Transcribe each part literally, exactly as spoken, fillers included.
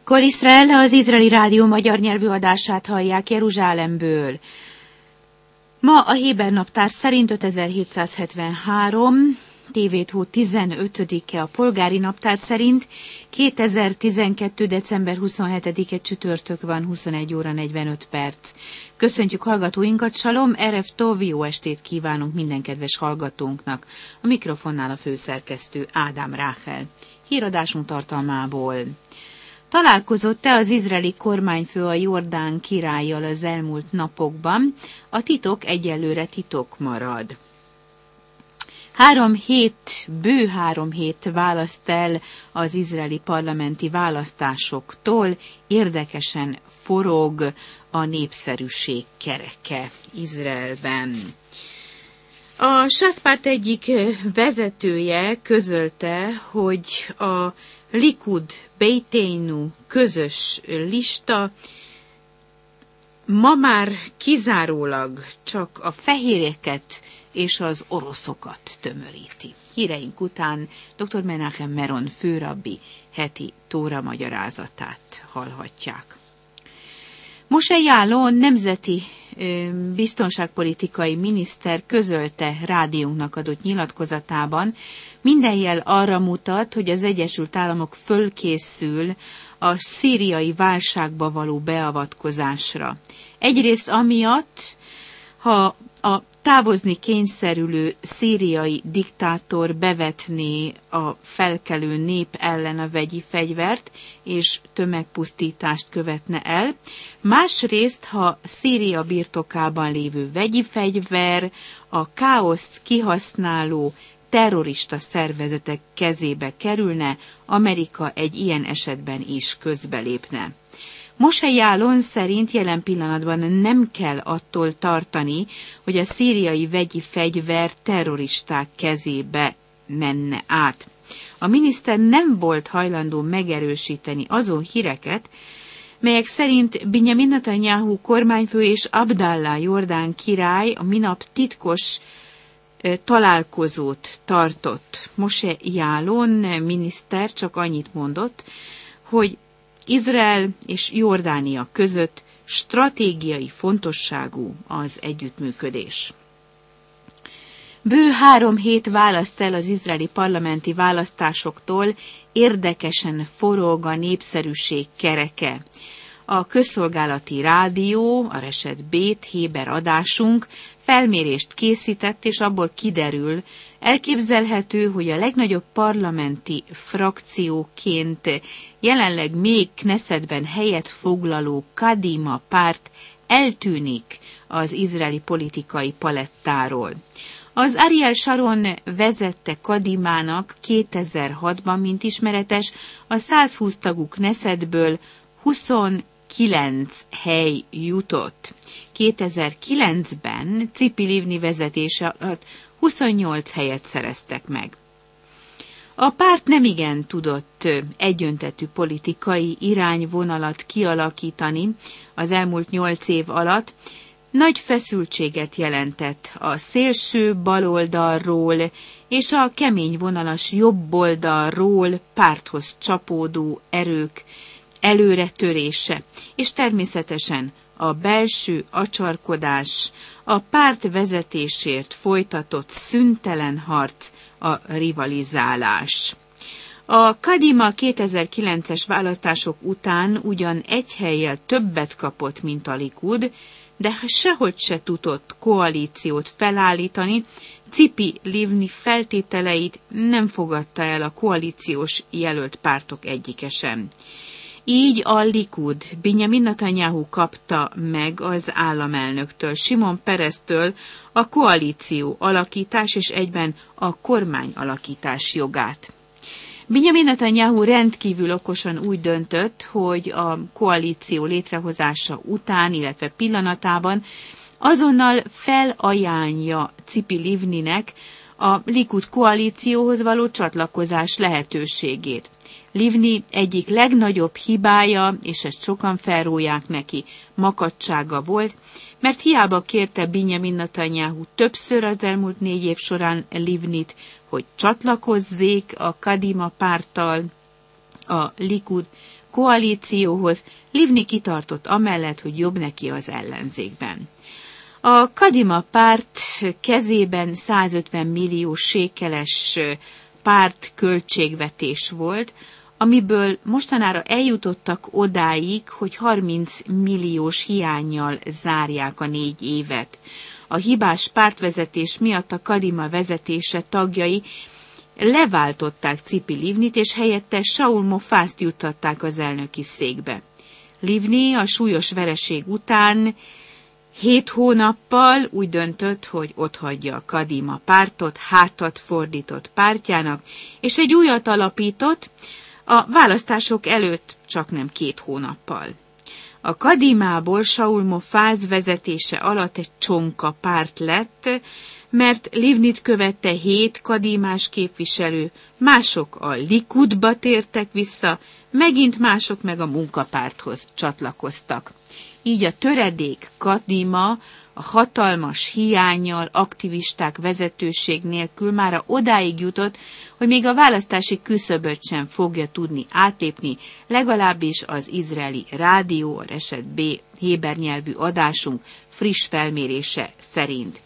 Kol Iszrael, az izraeli rádió magyar nyelvű adását hallják Jeruzsálemből. Ma a Héber naptár szerint ötezer-hétszázhetvenhárom, tévét hó tizenötödike, a polgári naptár szerint kétezer-tizenkettő. december huszonhetedike csütörtök van, huszonegy óra negyvenöt perc. Köszöntjük hallgatóinkat, Salom, erev tov, jó estét kívánunk minden kedves hallgatónknak. A mikrofonnál a főszerkesztő Ádám Ráhel. Híradásunk tartalmából. Találkozott-e az izraeli kormányfő a Jordán királlyal az elmúlt napokban? A titok egyelőre titok marad. Három hét, bő három hét választ el az izraeli parlamenti választásoktól, érdekesen forog a népszerűség kereke Izraelben. A sászpárt egyik vezetője közölte, hogy a Likud Beiteinu közös lista ma már kizárólag csak a fehéreket és az oroszokat tömöríti. Híreink után dr. Menachem Meron főrabbi heti tóra magyarázatát hallhatják. Moshe Yaalon nemzeti biztonságpolitikai miniszter közölte rádiónknak adott nyilatkozatában, minden jel arra mutat, hogy az Egyesült Államok fölkészül a szíriai válságba való beavatkozásra. Egyrészt amiatt, ha a távozni kényszerülő szíriai diktátor bevetné a felkelő nép ellen a vegyi fegyvert, és tömegpusztítást követne el. Másrészt, ha Szíria birtokában lévő vegyi fegyver a káoszt kihasználó terrorista szervezetek kezébe kerülne, Amerika egy ilyen esetben is közbelépne. Moshe Yaalon szerint jelen pillanatban nem kell attól tartani, hogy a szíriai vegyi fegyver terroristák kezébe menne át. A miniszter nem volt hajlandó megerősíteni azon híreket, melyek szerint Binyamin Netanyahu kormányfő és Abdallah Jordán király a minap titkos találkozót tartott. Moshe Yaalon miniszter csak annyit mondott, hogy Izrael és Jordánia között stratégiai fontosságú az együttműködés. Bő három hét választ el az izraeli parlamenti választásoktól, érdekesen forog a népszerűség kereke. A közszolgálati rádió, a Reset Bét Héber adásunk felmérést készített, és abból kiderül, elképzelhető, hogy a legnagyobb parlamenti frakcióként jelenleg még Knessetben helyet foglaló Kadima párt eltűnik az izraeli politikai palettáról. Az Ariel Sharon vezette Kadimának kétezer-hatban, mint ismeretes, a százhúsz tagú Knessetből huszonkilenc hely jutott. kétezer-kilencben Tzipi Livni vezetése alatt huszonnyolc helyet szereztek meg. A párt nemigen tudott egyöntetű politikai irányvonalat kialakítani az elmúlt nyolc év alatt, nagy feszültséget jelentett a szélső baloldalról és a kemény vonalas jobboldalról párthoz csapódó erők előretörése, és természetesen a belső acsarkodás, a párt vezetésért folytatott szüntelen harc, a rivalizálás. A Kadima kétezer-kilences választások után ugyan egy hellyel többet kapott, mint a Likud, de sehogy se tudott koalíciót felállítani, Tzipi Livni feltételeit nem fogadta el a koalíciós jelölt pártok egyike sem. Így a Likud Binyamin Netanyahu kapta meg az államelnöktől, Simon Pereztől a koalíció alakítás és egyben a kormány alakítás jogát. Binyamin Netanyahu rendkívül okosan úgy döntött, hogy a koalíció létrehozása után, illetve pillanatában azonnal felajánlja Tzipi Livninek a Likud koalícióhoz való csatlakozás lehetőségét. Livni egyik legnagyobb hibája, és ezt sokan felróják neki, makacsága volt, mert hiába kérte Binyamin Netanyahu többször az elmúlt négy év során Livnit, hogy csatlakozzék a Kadima párttal a Likud koalícióhoz, Livni kitartott amellett, hogy jobb neki az ellenzékben. A Kadima párt kezében százötven millió sékeles párt költségvetés volt, amiből mostanára eljutottak odáig, hogy harminc milliós hiánnyal zárják a négy évet. A hibás pártvezetés miatt a Kadima vezetése tagjai leváltották Tzipi Livnit, és helyette Saul Mofázt juttatták az elnöki székbe. Livni a súlyos vereség után hét hónappal úgy döntött, hogy otthagyja a Kadima pártot, hátat fordított pártjának, és egy újat alapított, a választások előtt csaknem két hónappal. A Kadimából Saul Mofáz vezetése alatt egy csonka párt lett, mert Livnit követte hét kadimás képviselő, mások a Likudba tértek vissza, megint mások meg a munkapárthoz csatlakoztak. Így a töredék Kadima a hatalmas hiánnyal, aktivisták vezetőség nélkül mára odáig jutott, hogy még a választási küszöböt sem fogja tudni átlépni, legalábbis az izraeli rádió, a Reset B héber nyelvű adásunk friss felmérése szerint.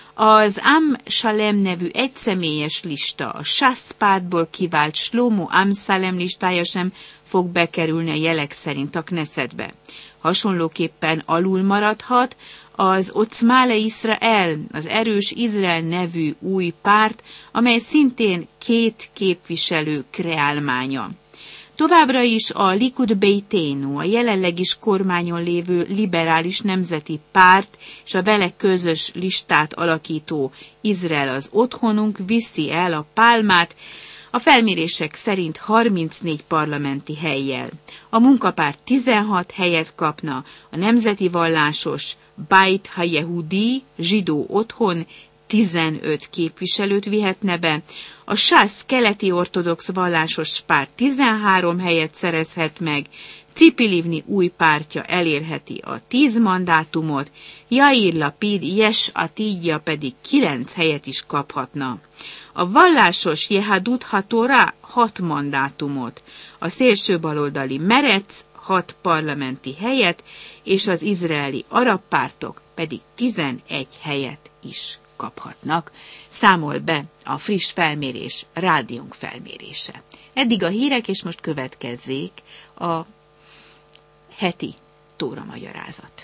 Az Am Shalem nevű egyszemélyes lista, a Sasz pártból kivált Shlomo Amszalem listája sem fog bekerülni a jelek szerint a Knessetbe. Hasonlóképpen alul maradhat az Otzma Israel, az Erős Izrael nevű új párt, amely szintén két képviselő kreálmánya. Továbbra is a Likud Beiteinu, a jelenleg is kormányon lévő liberális nemzeti párt és a vele közös listát alakító Izrael az otthonunk viszi el a pálmát, a felmérések szerint harmincnégy parlamenti hellyel. A munkapárt tizenhat helyet kapna, a nemzeti vallásos Beit HaYehudi, zsidó otthon tizenöt képviselőt vihetne be, a Sász keleti ortodox vallásos párt tizenhárom helyet szerezhet meg, Tzipi Livni új pártja elérheti a tíz mandátumot, Jair Lapid Yesh Atidja pedig kilenc helyet is kaphatna. A vallásos Jehadut HaTorah hat mandátumot, a szélső baloldali Merec hat parlamenti helyet, és az izraeli arab pártok pedig tizenegy helyet is kaphatnak, számol be a friss felmérés, rádiónk felmérése. Eddig a hírek, és most következzék a heti Tóra magyarázat.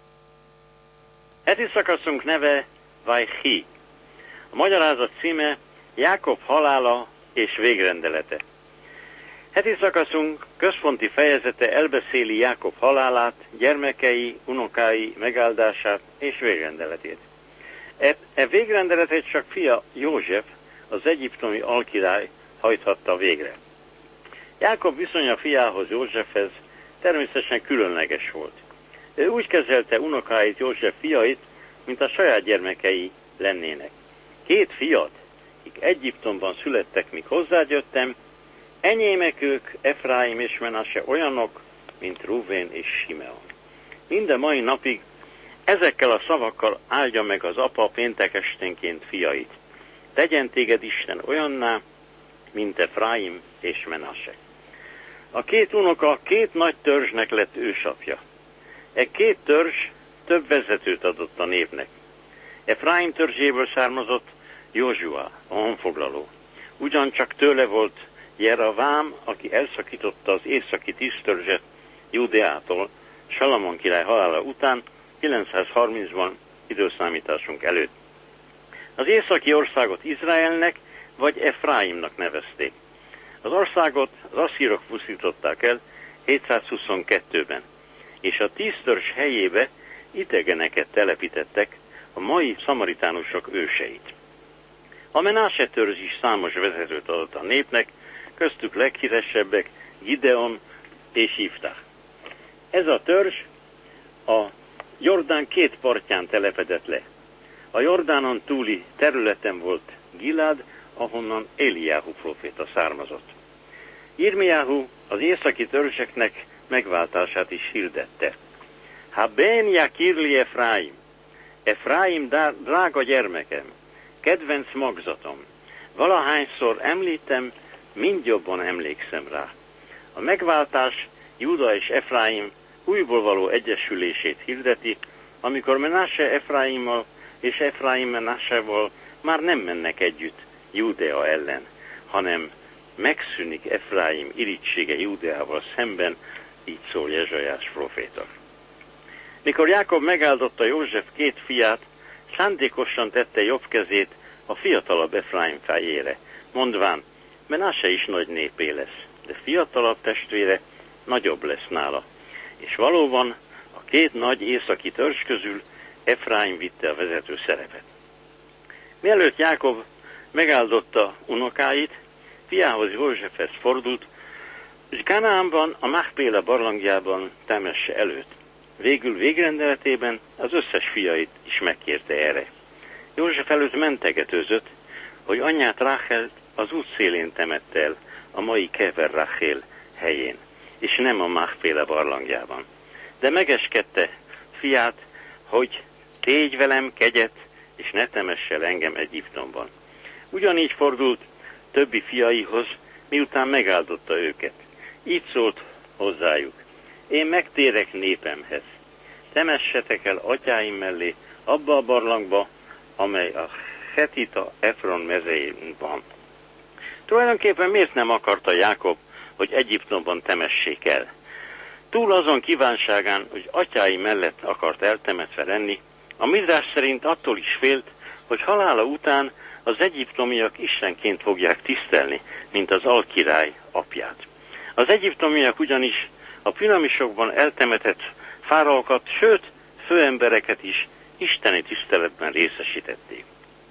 Heti szakaszunk neve Vajhi. A magyarázat címe Jákob halála és végrendelete. Heti szakaszunk központi fejezete elbeszéli Jákob halálát, gyermekei, unokái megáldását és végrendeletét. E, e végrendeletét csak fia József, az egyiptomi alkirály hajthatta végre. Jákob viszonya fiához, Józsefhez természetesen különleges volt. Ő úgy kezelte unokáit, József fiait, mint a saját gyermekei lennének. Két fiat, akik Egyiptomban születtek, míg hozzágyöttem, enyémek ők, Efraim és Menase olyanok, mint Ruvén és Simeon. Minden mai napig ezekkel a szavakkal áldja meg az apa péntek esténként fiait. Tegyen téged Isten olyanná, mint Efraim és Menase. A két unoka két nagy törzsnek lett ősapja. E két törzs több vezetőt adott a népnek. Efraim törzséből származott Józsua, a honfoglaló. Ugyancsak tőle volt Jeravám, aki elszakította az északi tíz törzset Júdeától Salamon király halála után kilencszázharmincban időszámításunk előtt. Az északi országot Izraelnek vagy Efraimnak nevezték. Az országot az asszírok pusztították el hétszázhuszonkettőben, és a tíz törzs helyébe idegeneket telepítettek, a mai szamaritánusok őseit. A Menase törzs is számos vezetőt adott a népnek, köztük leghíresebbek Gideon és Iftach. Ez a törzs a Jordán két partján telepedett le. A Jordánon túli területen volt Gilad, ahonnan Eliáhu próféta származott. Irmiáhu az északi törzseknek megváltását is hirdette. Ha ben jakirli Efraim, Efraim drága gyermekem, kedvenc magzatom, valahányszor említem, mind jobban emlékszem rá. A megváltás Júda és Efraim újból való egyesülését hirdeti, amikor Menáse Efraimmal és Efraim Menásával már nem mennek együtt Júdea ellen, hanem megszűnik Efraim irítsége Júdeával szemben, így szól Jezsajás proféta. Mikor Jákob megáldotta József két fiát, szándékosan tette jobb kezét a fiatalabb Efraim fejére, mondván, Menáse is nagy népé lesz, de fiatalabb testvére nagyobb lesz nála. És valóban a két nagy északi törzs közül Efraim vitte a vezető szerepet. Mielőtt Jákob megáldotta unokáit, fiához Józsefhez fordult, és Kánaánban, a Machpéla barlangjában temesse előtt. Végül végrendeletében az összes fiait is megkérte erre. József előtt mentegetőzött, hogy anyját Ráchelt az út szélén temette el, a mai Kever Rachel helyén, és nem a Machpéla barlangjában. De megeskedte fiát, hogy tégy velem kegyet, és ne temesse el engem Egyiptomban. Ugyanígy fordult többi fiaihoz, miután megáldotta őket. Így szólt hozzájuk, én megtérek népemhez. Temessetek el atyáim mellé, abba a barlangba, amely a Hetita Efron mezején van. Tulajdonképpen miért nem akarta Jákob, hogy Egyiptomban temessék el? Túl azon kívánságán, hogy atyái mellett akart eltemetve lenni, a Midrás szerint attól is félt, hogy halála után az egyiptomiak istenként fogják tisztelni, mint az alkirály apját. Az egyiptomiak ugyanis a piramisokban eltemetett fáraókat, sőt, főembereket is isteni tiszteletben részesítették.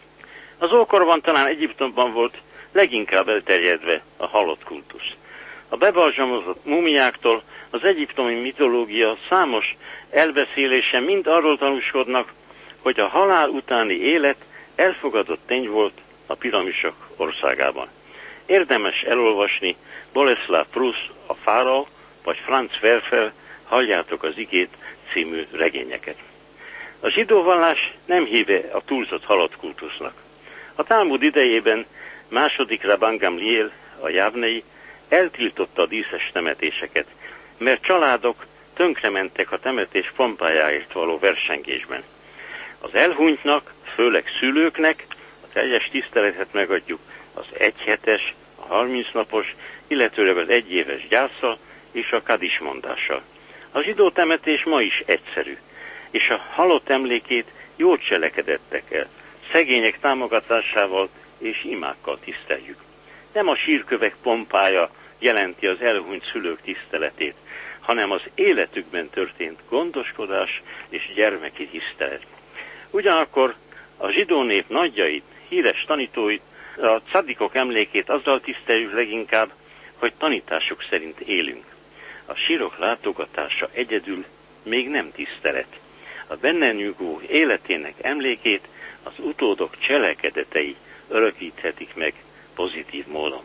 Az ókorban talán Egyiptomban volt leginkább elterjedve a halott kultusz. A bebalzsamozott mumiáktól az egyiptomi mitológia számos elbeszélése mind arról tanúskodnak, hogy a halál utáni élet elfogadott tény volt a piramisok országában. Érdemes elolvasni Boleslav Prusz, a Fáraó, vagy Franz Werfel, Halljátok az igét című regényeket. A zsidó vallás nem híve a túlzott halott kultusznak. A Talmud idejében második Rabban Gamliel, a jávnei, eltiltotta a díszes temetéseket, mert családok tönkrementek a temetés pompájáért való versengésben. Az elhunytnak, főleg szülőknek a teljes tiszteletet megadjuk az egyhetes, a harmincnapos, illetőleg az egyéves gyászsal és a kadis mondással. A zsidó temetés ma is egyszerű, és a halott emlékét jól cselekedettek el, szegények támogatásával és imákkal tiszteljük. Nem a sírkövek pompája jelenti az elhunyt szülők tiszteletét, hanem az életükben történt gondoskodás és gyermeki tisztelet. Ugyanakkor a zsidó nép nagyjait, híres tanítóit, a cadikok emlékét azzal tiszteljük leginkább, hogy tanításuk szerint élünk. A sírok látogatása egyedül még nem tisztelet. A benne nyugvó életének emlékét az utódok cselekedetei örökíthetik meg pozitív módon.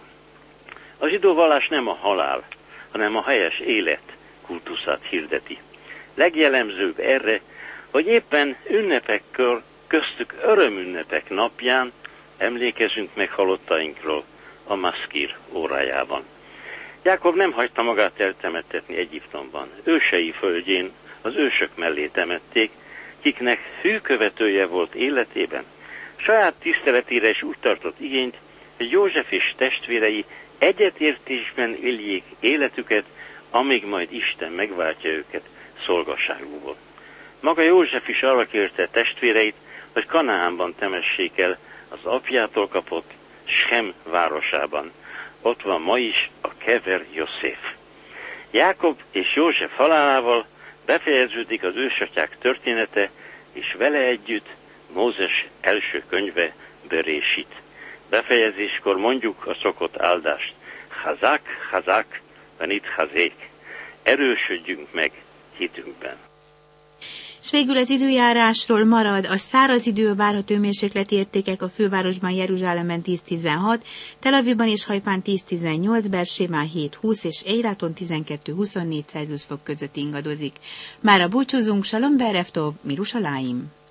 A zsidó vallás nem a halál, hanem a helyes élet kultuszát hirdeti. Legjellemzőbb erre, hogy éppen ünnepekkor, köztük örömünnepek napján emlékezünk meg halottainkról a Maszkir órájában. Jákob nem hagyta magát eltemettetni Egyiptomban. Ősei földjén az ősök mellé temették, kiknek hűkövetője volt életében. Saját tiszteletére is úgy tartott igényt, hogy József és testvérei egyetértésben éljék életüket, amíg majd Isten megváltja őket szolgasságukból. Maga József is arra kérte testvéreit, hogy Kanaánban temessék el az apjától kapott Sem városában. Ott van ma is a Kever Josef. Jákob és József halálával befejeződik az ősatyák története, és vele együtt Mózes első könyve, Berésit. Befejezéskor mondjuk a szokott áldást. Hazák, hazák, vanit hazék. Erősödjünk meg hitünkben. És végül az időjárásról marad, a száraz idő, várható hőmérsékleti értékek a fővárosban, Jeruzsálemben tíz-tizenhat, Tel Avivban és Hajfán tíz-tizennyolc, Bersébán hét-húsz és Eiláton tizenkettő-huszonnégy Celsius fok között ingadozik. Mára búcsúzunk, Salom Berev Tov, Mirushalayim.